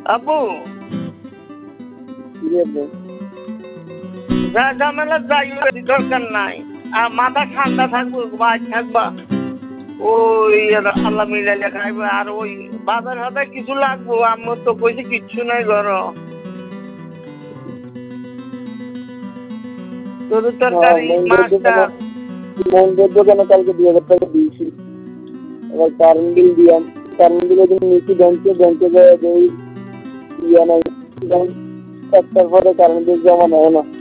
আব্বু যা ঝামেলা যাই দরকার নাই, আর মাথা ঠান্ডা থাকবো, ভাই থাকবা ওই আল্লাহ মিলাইলে খাইবে। আর ওই বাজার হাতে কিছু লাগবো, আমার তো কইছে কিচ্ছু নাই ঘর। তোর তরকারি মাছটা দোকানে কালকে 2,000 টাকা দিয়েছি, এবার কারেন্ট বিল দিলাম, কারেন্ট বিলের জন্য নিচে ব্যাংকে যায় ইয়ে নাই, একটার পরে কারেন্ট বিল জমা নেয় না।